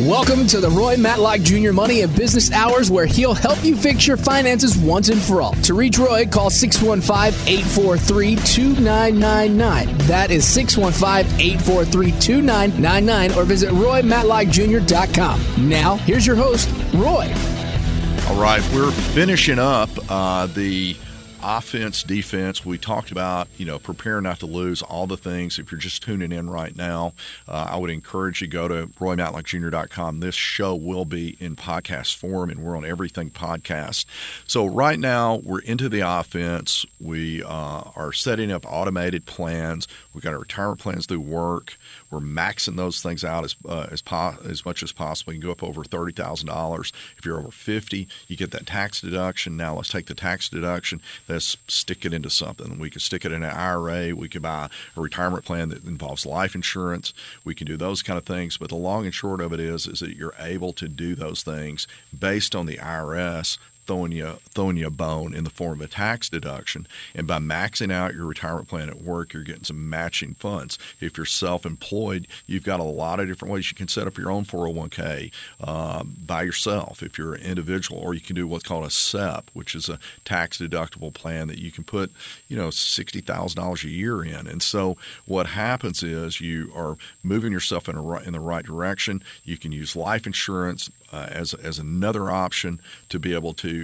Welcome to the Roy Matlock Jr. Money and Business Hours, where he'll help you fix your finances once and for all. To reach Roy, call 615-843-2999. That is 615-843-2999, or visit RoyMatlockJr.com. Now, here's your host, Roy. All right, we're finishing up the offense, defense. We talked about, prepare not to lose, all the things. If you're just tuning in right now, I would encourage you to go to RoyMatlockJr.com. This show will be in podcast form, and we're on Everything Podcast. So right now, we're into the offense. We are setting up automated plans. We've got our retirement plans through work. We're maxing those things out as much as possible. You can go up over $30,000. If you're over 50, you get that tax deduction. Now let's take the tax deduction. Let's stick it into something. We could stick it in an IRA. We could buy a retirement plan that involves life insurance. We can do those kind of things. But the long and short of it is that you're able to do those things based on the IRS throwing you a bone in the form of a tax deduction. And by maxing out your retirement plan at work, you're getting some matching funds. If you're self-employed, you've got a lot of different ways you can set up your own 401k by yourself if you're an individual, or you can do what's called a SEP, which is a tax deductible plan that you can put, $60,000 a year in. And so what happens is you are moving yourself in the right direction. You can use life insurance as another option to be able to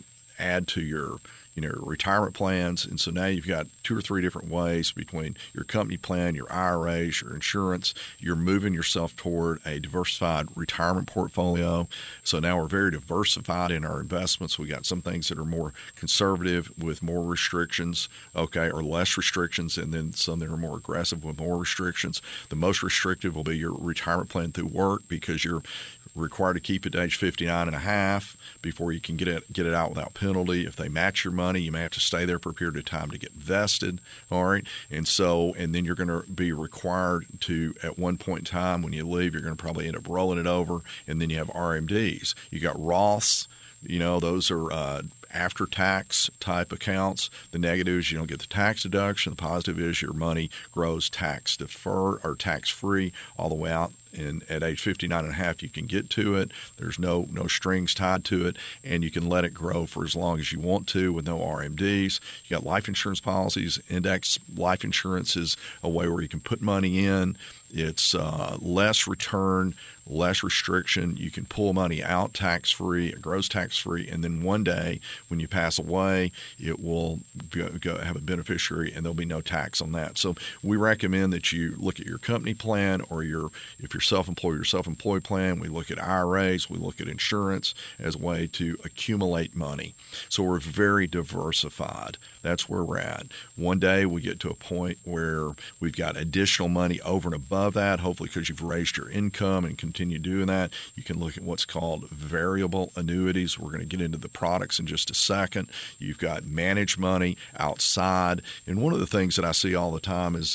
add to your retirement plans. And so now you've got 2 or 3 different ways between your company plan, your IRAs, your insurance. You're moving yourself toward a diversified retirement portfolio. So now we're very diversified in our investments. We got some things that are more conservative with more restrictions, or less restrictions, and then some that are more aggressive with more restrictions. The most restrictive will be your retirement plan through work, because you're required to keep it to age 59 and a half before you can get it out without penalty. If they match your money, you may have to stay there for a period of time to get vested. All right. And then you're going to be required to, at one point in time when you leave, you're going to probably end up rolling it over. And then you have RMDs. You got Roths. Those are after-tax type accounts. The negative is you don't get the tax deduction. The positive is your money grows tax-deferred or tax-free all the way out. And at age 59 and a half, you can get to it. There's no strings tied to it, and you can let it grow for as long as you want to with no RMDs. You got life insurance policies. Index life insurance is a way where you can put money in. It's less return, less restriction. You can pull money out tax-free, it grows tax-free, and then one day when you pass away, it will go have a beneficiary, and there'll be no tax on that. So we recommend that you look at your company plan, or if you're self-employed, your self-employed plan. We look at IRAs. We look at insurance as a way to accumulate money. So we're very diversified. That's where we're at. One day we get to a point where we've got additional money over and above that, hopefully because you've raised your income and continue doing that. You can look at what's called variable annuities. We're going to get into the products in just a second. You've got managed money outside. And one of the things that I see all the time is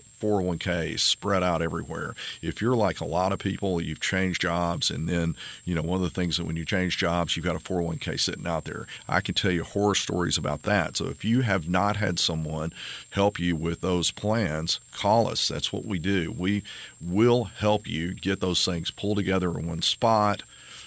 401ks spread out everywhere. If you're like a lot of people, you've changed jobs, and then, one of the things that when you change jobs, you've got a 401k sitting out there. I can tell you horror stories about that. So if you have not had someone help you with those plans, call us. That's what we do. We will help you get those things pulled together in one spot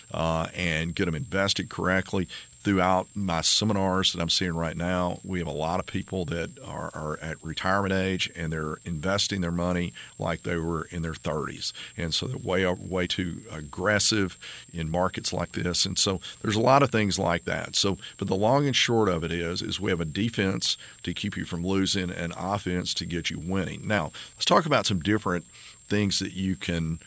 and get them invested correctly. Throughout my seminars that I'm seeing right now, we have a lot of people that are at retirement age, and they're investing their money like they were in their 30s. And so they're way too aggressive in markets like this. And so there's a lot of things like that. So, but the long and short of it is we have a defense to keep you from losing and offense to get you winning. Now, let's talk about some different things that you can,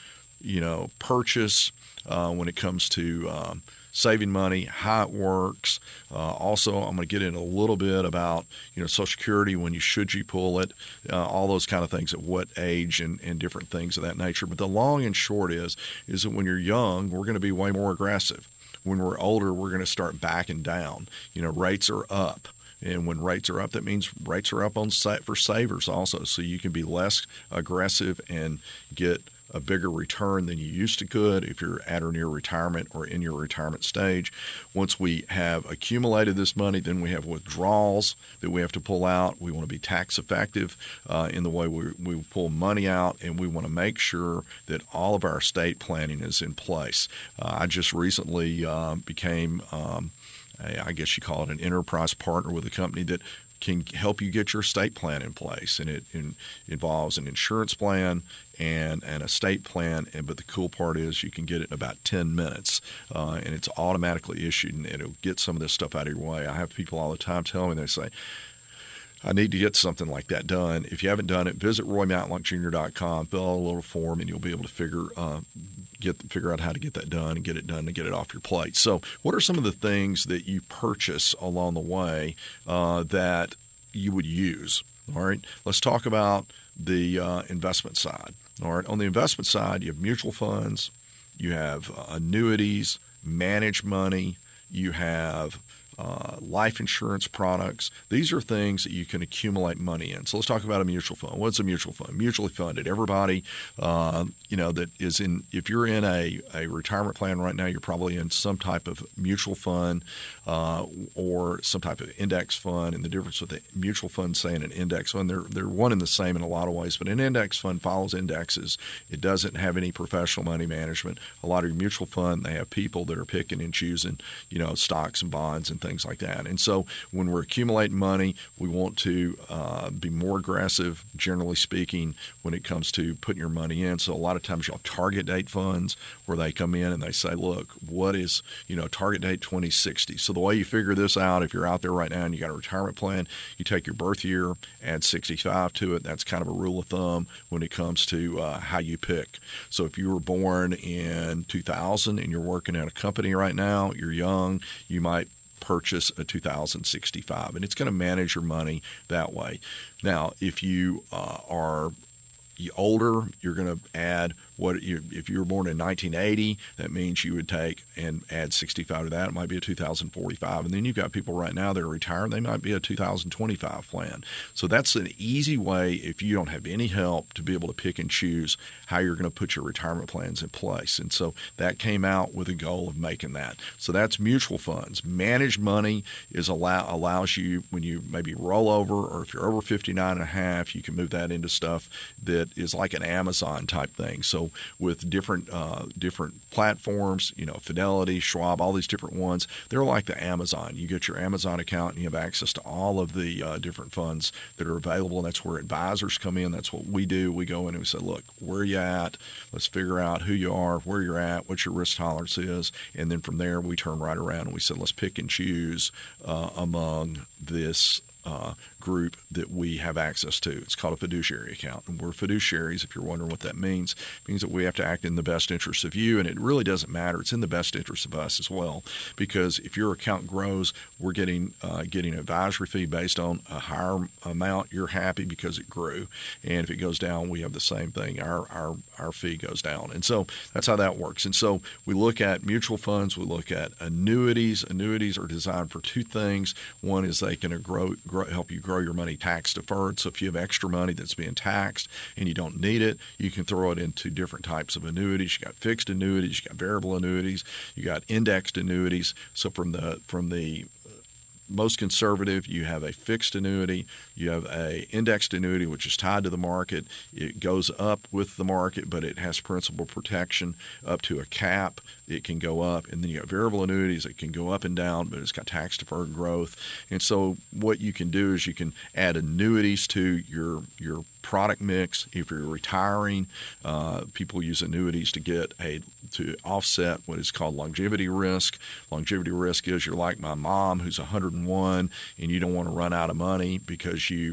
purchase when it comes to saving money, how it works. Also, I'm going to get into a little bit about, Social Security, when you pull it, all those kind of things, at what age and different things of that nature. But the long and short is that when you're young, we're going to be way more aggressive. When we're older, we're going to start backing down. Rates are up. And when rates are up, that means rates are up for savers also. So you can be less aggressive and get a bigger return than you used to could if you're at or near retirement or in your retirement stage. Once we have accumulated this money, then we have withdrawals that we have to pull out. We want to be tax effective in the way we pull money out, and we want to make sure that all of our estate planning is in place. I just recently became, I guess you call it an enterprise partner with a company that can help you get your estate plan in place, and it involves an insurance plan and an estate plan. But the cool part is you can get it in about 10 minutes, and it's automatically issued, and it'll get some of this stuff out of your way. I have people all the time tell me, they say, I need to get something like that done. If you haven't done it, visit RoyMatlockJr.com, fill out a little form, and you'll be able to figure out how to get that done and get it done and get it off your plate. So what are some of the things that you purchase along the way that you would use? All right, let's talk about the investment side. All right, on the investment side, you have mutual funds, you have annuities, managed money, you have life insurance products. These are things that you can accumulate money in. So let's talk about a mutual fund. What's a mutual fund? Mutually funded. Everybody, that is in, if you're in a retirement plan right now, you're probably in some type of mutual fund or some type of index fund. And the difference with the mutual fund, say, and an index fund, they're one and the same in a lot of ways. But an index fund follows indexes. It doesn't have any professional money management. A lot of your mutual fund, they have people that are picking and choosing, stocks and bonds and things like that. And so when we're accumulating money, we want to be more aggressive, generally speaking, when it comes to putting your money in. So a lot of times you'll have target date funds where they come in and they say, look, what is, target date 2060. So the way you figure this out, if you're out there right now and you got a retirement plan, you take your birth year, add 65 to it. That's kind of a rule of thumb when it comes to how you pick. So if you were born in 2000 and you're working at a company right now, you're young, you might purchase a 2065, and it's going to manage your money that way. Now, if you are older, you're going to add if you were born in 1980, that means you would take and add 65 to that. It might be a 2045. And then you've got people right now that are retired. They might be a 2025 plan. So that's an easy way, if you don't have any help, to be able to pick and choose how you're going to put your retirement plans in place. And so that came out with a goal of making that. So that's mutual funds. Managed money allows you, when you maybe roll over, or if you're over 59 and a half, you can move that into stuff that is like an Amazon type thing. So with different platforms, Fidelity, Schwab, all these different ones, they're like the Amazon. You get your Amazon account and you have access to all of the different funds that are available, and that's where advisors come in. That's what we do. We go in and we say, look, where are you at? Let's figure out who you are, where you're at, what your risk tolerance is, and then from there we turn right around and we say, let's pick and choose among this group that we have access to. It's called a fiduciary account, and we're fiduciaries. If you're wondering what that means, it means that we have to act in the best interest of you, and it really doesn't matter. It's in the best interest of us as well, because if your account grows, we're getting an advisory fee based on a higher amount. You're happy because it grew, and if it goes down, we have the same thing. Our fee goes down, and so that's how that works. And so we look at mutual funds. We look at annuities. Annuities are designed for two things. One is they can help you grow your money tax deferred. So if you have extra money that's being taxed and you don't need it, you can throw it into different types of annuities. You got fixed annuities, you got variable annuities, you got indexed annuities. So from the most conservative, you have a fixed annuity, you have a indexed annuity, which is tied to the market. It goes up with the market, but it has principal protection up to a cap. It can go up. And then you have variable annuities. It can go up and down, but it's got tax-deferred growth. And so what you can do is you can add annuities to your product mix. If you're retiring, people use annuities to offset what is called longevity risk. Longevity risk is you're like my mom who's 101 and you don't want to run out of money because you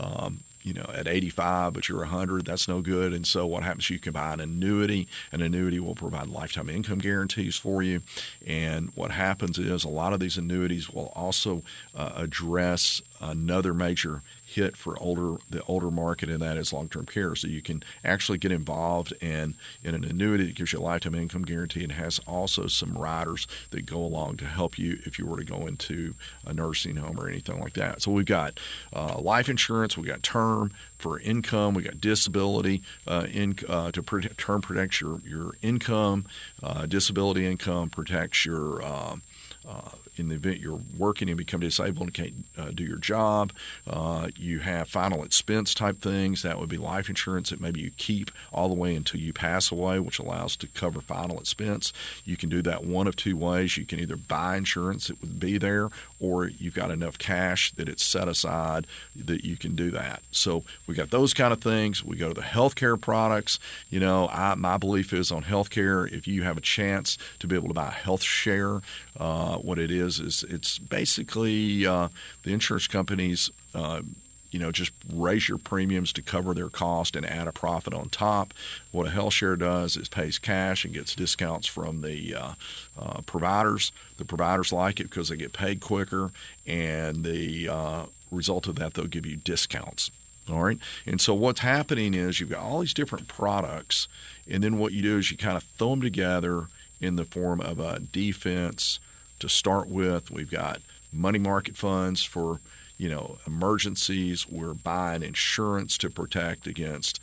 at 85, but you're 100, that's no good. And so what happens, you can buy an annuity. An annuity will provide lifetime income guarantees for you. And what happens is a lot of these annuities will also address another major hit for the older market, and that is long-term care. So you can actually get involved in an annuity that gives you a lifetime income guarantee and has also some riders that go along to help you if you were to go into a nursing home or anything like that. So we've got life insurance, we've got term for income, we got disability term protects your income, disability income protects your in the event you're working and become disabled and can't do your job. You have final expense type things. That would be life insurance that maybe you keep all the way until you pass away, which allows to cover final expense. You can do that one of two ways. You can either buy insurance that would be there, or you've got enough cash that it's set aside that you can do that. So we got those kind of things. We go to the healthcare products. My belief is on healthcare, if you have a chance to be able to buy a health share, what it is it's basically the insurance companies just raise your premiums to cover their cost and add a profit on top. What a health share does is pays cash and gets discounts from the providers. The providers like it because they get paid quicker, and the result of that, they'll give you discounts. All right. And so what's happening is you've got all these different products, and then what you do is you kind of throw them together in the form of a defense. To start with, we've got money market funds for, emergencies. We're buying insurance to protect against,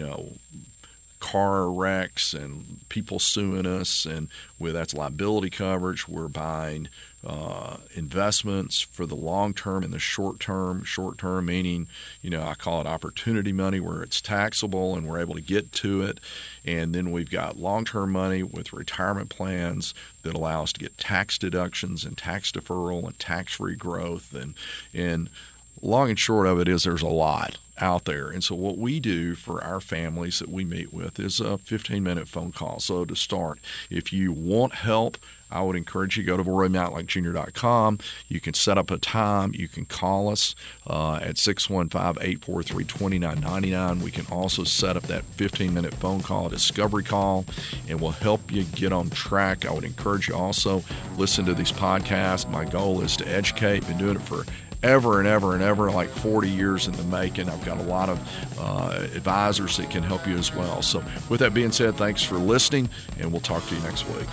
car wrecks and people suing us, and that's liability coverage. We're buying investments for the long term and the short term. Short term meaning, I call it opportunity money, where it's taxable and we're able to get to it. And then we've got long term money with retirement plans that allow us to get tax deductions and tax deferral and tax free growth. And long and short of it is there's a lot out there. And so what we do for our families that we meet with is a 15-minute phone call. So to start, if you want help, I would encourage you to go to RoyMatlockJr.com. You can set up a time. You can call us at 615-843-2999. We can also set up that 15-minute phone call, a discovery call, and we'll help you get on track. I would encourage you also listen to these podcasts. My goal is to educate. Been doing it for ever and ever and ever, like 40 years in the making. I've got a lot of advisors that can help you as well. So with that being said, thanks for listening, and we'll talk to you next week.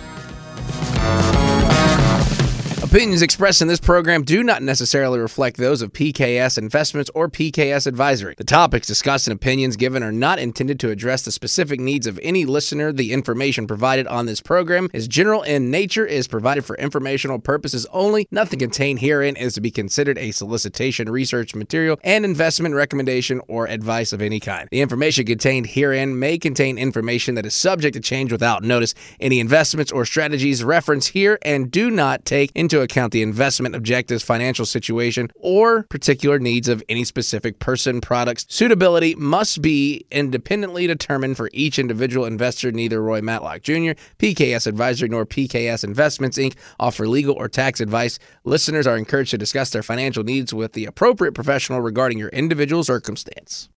Opinions expressed in this program do not necessarily reflect those of PKS Investments or PKS Advisory. The topics discussed and opinions given are not intended to address the specific needs of any listener. The information provided on this program is general in nature, is provided for informational purposes only. Nothing contained herein is to be considered a solicitation, research material, and investment recommendation or advice of any kind. The information contained herein may contain information that is subject to change without notice. Any investments or strategies referenced here and do not take into account the investment objectives, financial situation, or particular needs of any specific person. Products suitability must be independently determined for each individual investor. Neither Roy Matlock Jr., PKS Advisory, nor PKS Investments, Inc. offer legal or tax advice. Listeners are encouraged to discuss their financial needs with the appropriate professional regarding your individual circumstance.